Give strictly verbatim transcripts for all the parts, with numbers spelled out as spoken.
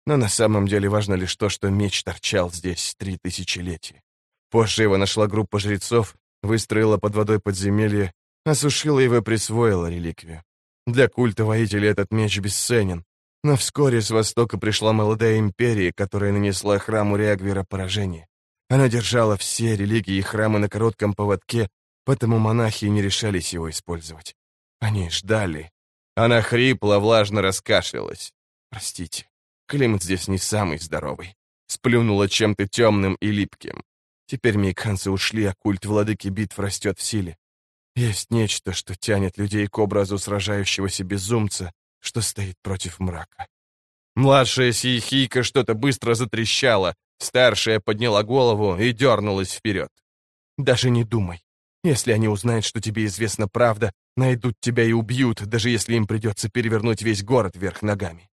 Но на самом деле важно лишь то, что меч торчал здесь три тысячелетия. Позже его нашла группа жрецов, выстроила под водой подземелье, осушила его и присвоила реликвию. Для культа воителя этот меч бесценен, но вскоре с востока пришла молодая империя, которая нанесла храму Регвира поражение. Она держала все религии и храмы на коротком поводке, поэтому монахи не решались его использовать. Они ждали. Она хрипло, влажно раскашлялась. «Простите, климат здесь не самый здоровый». Сплюнула чем-то темным и липким. Теперь мейкханцы ушли, а культ владыки битв растет в силе. Есть нечто, что тянет людей к образу сражающегося безумца, что стоит против мрака. Младшая сихийка что-то быстро затрещала, старшая подняла голову и дернулась вперед. «Даже не думай. Если они узнают, что тебе известна правда, найдут тебя и убьют, даже если им придется перевернуть весь город вверх ногами».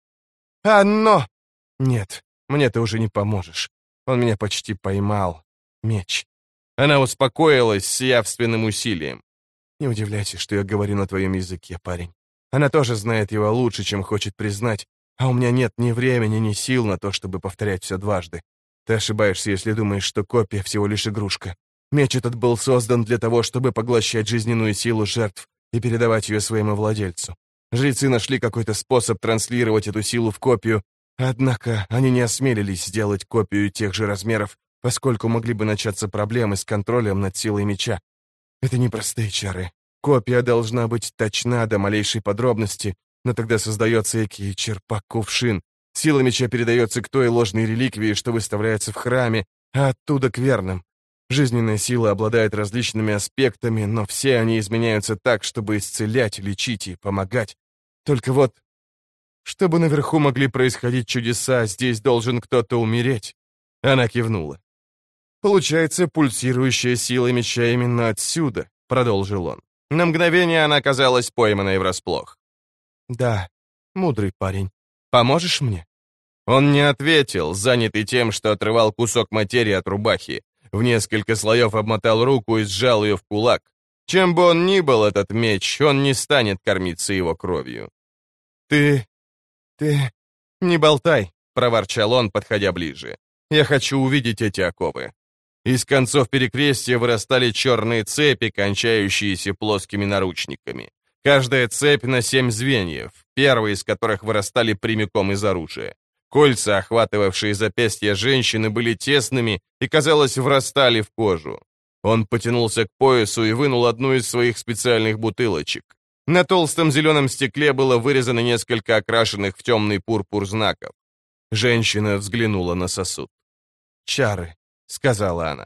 «Оно!» «Нет, мне ты уже не поможешь. Он меня почти поймал. Меч». Она успокоилась с явственным усилием. «Не удивляйся, что я говорю на твоем языке, парень. Она тоже знает его лучше, чем хочет признать, а у меня нет ни времени, ни сил на то, чтобы повторять все дважды. Ты ошибаешься, если думаешь, что копия всего лишь игрушка. Меч этот был создан для того, чтобы поглощать жизненную силу жертв и передавать ее своему владельцу. Жрецы нашли какой-то способ транслировать эту силу в копию, однако они не осмелились сделать копию тех же размеров, поскольку могли бы начаться проблемы с контролем над силой меча. Это непростые чары. Копия должна быть точна до малейшей подробности, но тогда создается экий черпак-кувшин. Сила меча передается к той ложной реликвии, что выставляется в храме, а оттуда к верным. Жизненная сила обладает различными аспектами, но все они изменяются так, чтобы исцелять, лечить и помогать. Только вот, чтобы наверху могли происходить чудеса, здесь должен кто-то умереть. Она кивнула. «Получается, пульсирующая сила меча именно отсюда», — продолжил он. На мгновение она оказалась пойманной врасплох. «Да, мудрый парень. Поможешь мне?» Он не ответил, занятый тем, что отрывал кусок материи от рубахи. В несколько слоев обмотал руку и сжал ее в кулак. Чем бы он ни был, этот меч, он не станет кормиться его кровью. «Ты... ты... не болтай», — проворчал он, подходя ближе. «Я хочу увидеть эти оковы». Из концов перекрестия вырастали черные цепи, кончающиеся плоскими наручниками. Каждая цепь на семь звеньев, первые из которых вырастали прямиком из оружия. Кольца, охватывавшие запястья женщины, были тесными и, казалось, врастали в кожу. Он потянулся к поясу и вынул одну из своих специальных бутылочек. На толстом зеленом стекле было вырезано несколько окрашенных в темный пурпур знаков. Женщина взглянула на сосуд. «Чары», — сказала она.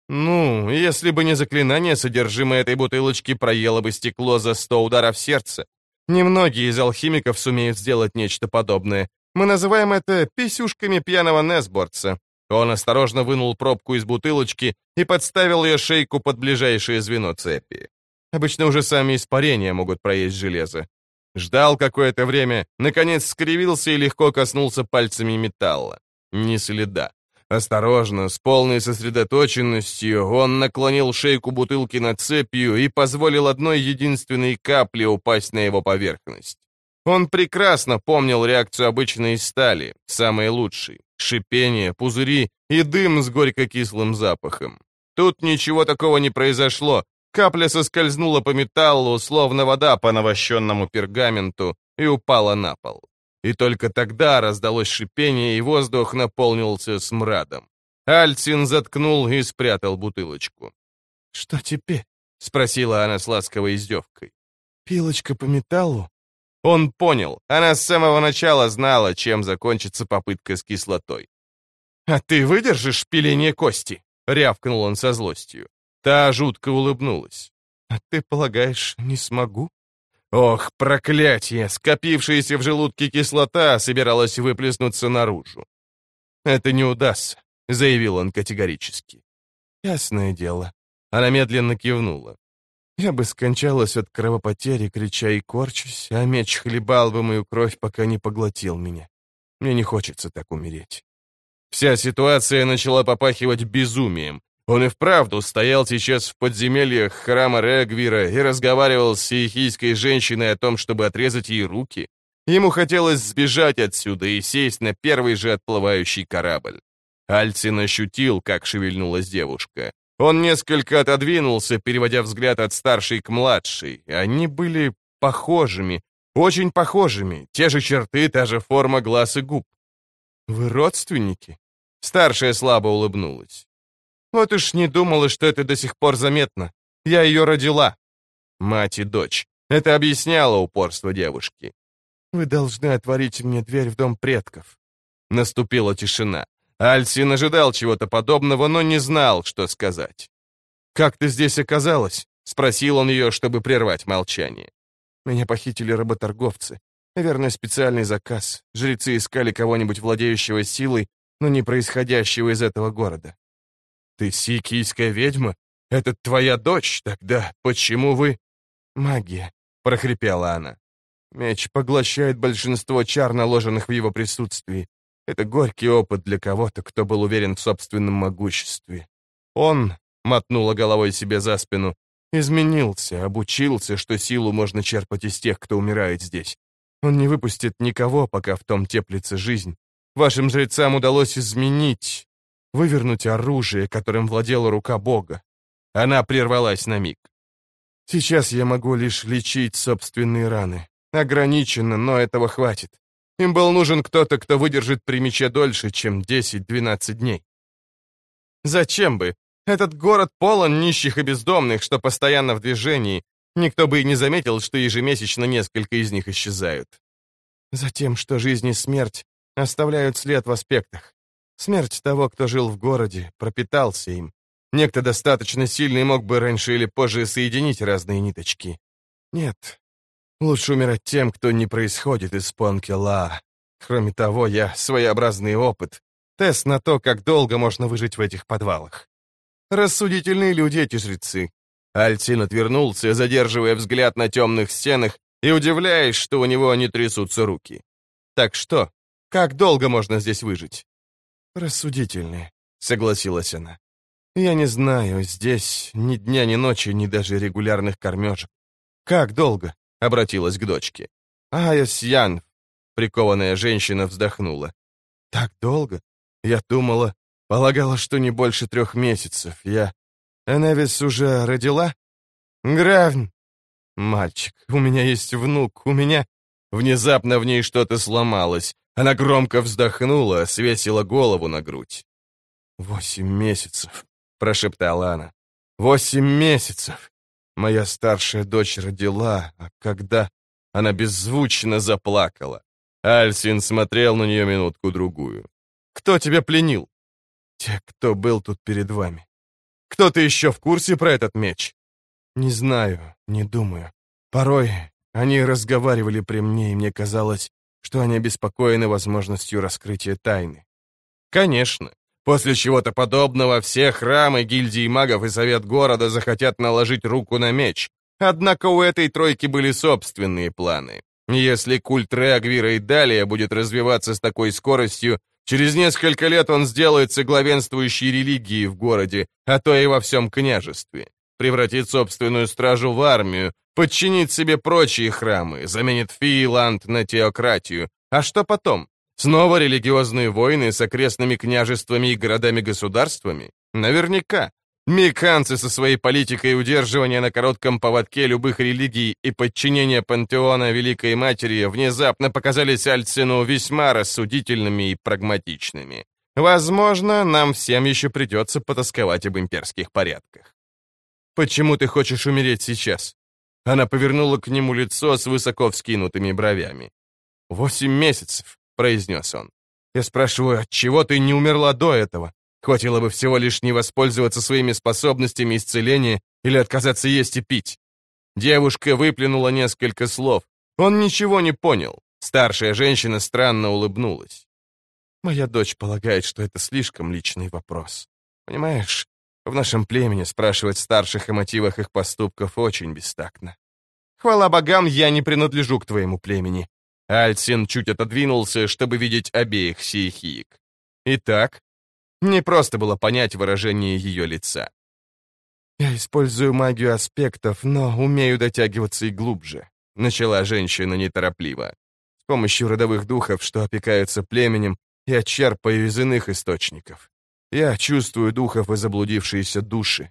«Ну, если бы не заклинание, содержимое этой бутылочки проело бы стекло за сто ударов сердца. Немногие из алхимиков сумеют сделать нечто подобное. Мы называем это писюшками пьяного несборца». Он осторожно вынул пробку из бутылочки и подставил ее шейку под ближайшее звено цепи. Обычно уже сами испарения могут проесть железо. Ждал какое-то время, наконец скривился и легко коснулся пальцами металла. Ни следа. Осторожно, с полной сосредоточенностью, он наклонил шейку бутылки над цепью и позволил одной единственной капле упасть на его поверхность. Он прекрасно помнил реакцию обычной стали, самой лучшей. Шипение, пузыри и дым с горько-кислым запахом. Тут ничего такого не произошло. Капля соскользнула по металлу, словно вода по навощенному пергаменту, и упала на пол. И только тогда раздалось шипение, и воздух наполнился смрадом. Альцин заткнул и спрятал бутылочку. «Что теперь?» — спросила она с ласковой издевкой. «Пилочка по металлу?» Он понял, она с самого начала знала, чем закончится попытка с кислотой. «А ты выдержишь пиление кости?» — рявкнул он со злостью. Та жутко улыбнулась. «А ты полагаешь, не смогу?» Ох, проклятие! Скопившаяся в желудке кислота собиралась выплеснуться наружу. «Это не удастся», — заявил он категорически. «Ясное дело». Она медленно кивнула. «Я бы скончалась от кровопотери, крича и корчась, а меч хлебал бы мою кровь, пока не поглотил меня. Мне не хочется так умереть». Вся ситуация начала попахивать безумием. Он и вправду стоял сейчас в подземельях храма Регвира и разговаривал с сиихийской женщиной о том, чтобы отрезать ей руки. Ему хотелось сбежать отсюда и сесть на первый же отплывающий корабль. Альцин ощутил, как шевельнулась девушка. Он несколько отодвинулся, переводя взгляд от старшей к младшей. Они были похожими, очень похожими, те же черты, та же форма глаз и губ. «Вы родственники?» Старшая слабо улыбнулась. «Вот уж не думала, что это до сих пор заметно. Я ее родила». Мать и дочь. Это объясняло упорство девушки. «Вы должны отворить мне дверь в дом предков». Наступила тишина. Альцин ожидал чего-то подобного, но не знал, что сказать. «Как ты здесь оказалась?» — спросил он ее, чтобы прервать молчание. «Меня похитили работорговцы. Наверное, специальный заказ. Жрецы искали кого-нибудь, владеющего силой, но не происходящего из этого города». «Ты сикийская ведьма? Это твоя дочь? Тогда почему вы...» «Магия», — прохрипела она. «Меч поглощает большинство чар, наложенных в его присутствии. Это горький опыт для кого-то, кто был уверен в собственном могуществе. Он, — мотнула головой себе за спину, — изменился, обучился, что силу можно черпать из тех, кто умирает здесь. Он не выпустит никого, пока в том теплится жизнь. Вашим жрецам удалось изменить, вывернуть оружие, которым владела рука Бога». Она прервалась на миг. «Сейчас я могу лишь лечить собственные раны. Ограниченно, но этого хватит. Им был нужен кто-то, кто выдержит при мече дольше, чем десять-двенадцать дней». «Зачем бы? Этот город полон нищих и бездомных, что постоянно в движении. Никто бы и не заметил, что ежемесячно несколько из них исчезают». «Затем, что жизнь и смерть оставляют след в аспектах. Смерть того, кто жил в городе, пропитался им. Некто достаточно сильный мог бы раньше или позже соединить разные ниточки. Нет, лучше умирать тем, кто не происходит из Понкела. Кроме того, я своеобразный опыт. Тест на то, как долго можно выжить в этих подвалах. Рассудительные люди эти жрецы». Альцин отвернулся, задерживая взгляд на темных стенах и удивляясь, что у него не трясутся руки. «Так что, как долго можно здесь выжить?» «Рассудительные», — согласилась она. «Я не знаю, здесь ни дня, ни ночи, ни даже регулярных кормежек». «Как долго?» — обратилась к дочке. «Айос Ян», — прикованная женщина вздохнула. «Так долго? Я думала, полагала, что не больше трех месяцев. Я... Эневис уже родила?» «Гравн!» «Мальчик, у меня есть внук, у меня...» Внезапно в ней что-то сломалось. Она громко вздохнула, свесила голову на грудь. «Восемь месяцев», — прошептала она. «Восемь месяцев! Моя старшая дочь родила, а когда...» Она беззвучно заплакала. Альцин смотрел на нее минутку-другую. «Кто тебя пленил?» «Те, кто был тут перед вами». «Кто-то еще в курсе про этот меч?» «Не знаю, не думаю. Порой они разговаривали при мне, и мне казалось, что они обеспокоены возможностью раскрытия тайны». «Конечно. После чего-то подобного все храмы, гильдии магов и совет города захотят наложить руку на меч. Однако у этой тройки были собственные планы. Если культ Реагвира и далее будет развиваться с такой скоростью, через несколько лет он сделается главенствующей религией в городе, а то и во всем княжестве. Превратит собственную стражу в армию, подчинит себе прочие храмы, заменит Фииланд на теократию. А что потом? Снова религиозные войны с окрестными княжествами и городами-государствами? Наверняка. Миканцы со своей политикой удерживания на коротком поводке любых религий и подчинения пантеона Великой Матери внезапно показались Альцину весьма рассудительными и прагматичными. Возможно, нам всем еще придется потасковать об имперских порядках. «Почему ты хочешь умереть сейчас?» Она повернула к нему лицо с высоко вскинутыми бровями. «Восемь месяцев», — произнес он. «Я спрашиваю, отчего ты не умерла до этого? Хватило бы всего лишь не воспользоваться своими способностями исцеления или отказаться есть и пить». Девушка выплюнула несколько слов. Он ничего не понял. Старшая женщина странно улыбнулась. «Моя дочь полагает, что это слишком личный вопрос. Понимаешь, в нашем племени спрашивать старших о мотивах их поступков очень бестактно. Хвала богам, я не принадлежу к твоему племени». Альцин чуть отодвинулся, чтобы видеть обеих сиехиек. Итак, не просто было понять выражение ее лица. «Я использую магию аспектов, но умею дотягиваться и глубже», — начала женщина неторопливо. помощью родовых духов, что опекаются племенем, я черпаю из иных источников. Я чувствую духов и заблудившиеся души.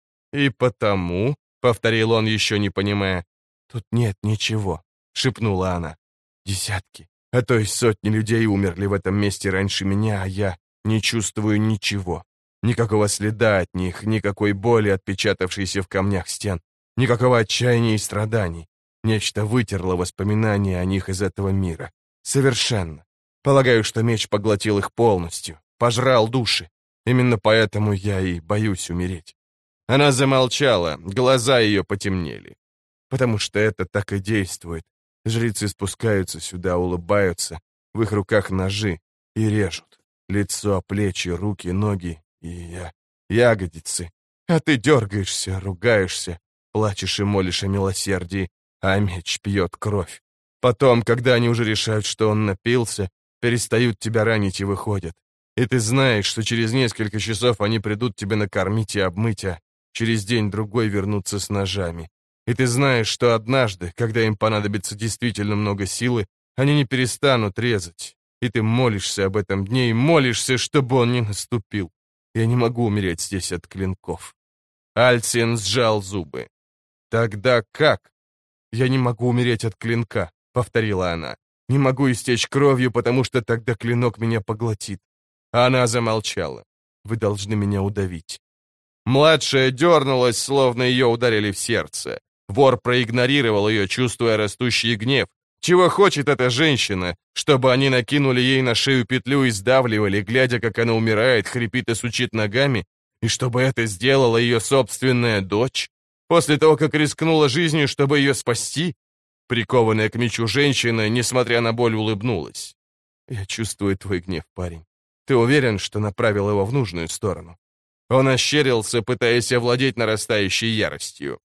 И потому, — повторил он, еще не понимая, — тут нет ничего, — шепнула она. Десятки, а то и сотни людей умерли в этом месте раньше меня, а я не чувствую ничего. Никакого следа от них, никакой боли, отпечатавшейся в камнях стен, никакого отчаяния и страданий. Нечто вытерло воспоминания о них из этого мира. Совершенно. Полагаю, что меч поглотил их полностью, пожрал души. Именно поэтому я и боюсь умереть. Она замолчала, глаза ее потемнели. Потому что это так и действует. Жрецы спускаются сюда, улыбаются, в их руках ножи и режут. Лицо, плечи, руки, ноги и я, ягодицы. А ты дергаешься, ругаешься, плачешь и молишь о милосердии, а меч пьет кровь. Потом, когда они уже решают, что он напился, перестают тебя ранить и выходят. И ты знаешь, что через несколько часов они придут тебя накормить и обмыть, а через день-другой вернутся с ножами. И ты знаешь, что однажды, когда им понадобится действительно много силы, они не перестанут резать. И ты молишься об этом дне и молишься, чтобы он не наступил. Я не могу умереть здесь от клинков. Альцин сжал зубы. Тогда как? Я не могу умереть от клинка, повторила она. Не могу истечь кровью, потому что тогда клинок меня поглотит. Она замолчала. Вы должны меня удавить. Младшая дернулась, словно ее ударили в сердце. Вор проигнорировал ее, чувствуя растущий гнев. Чего хочет эта женщина? Чтобы они накинули ей на шею петлю и сдавливали, глядя, как она умирает, хрипит и сучит ногами? И чтобы это сделала ее собственная дочь? После того, как рискнула жизнью, чтобы ее спасти? Прикованная к мечу женщина, несмотря на боль, улыбнулась. «Я чувствую твой гнев, парень. Ты уверен, что направил его в нужную сторону?» Он ощерился, пытаясь овладеть нарастающей яростью.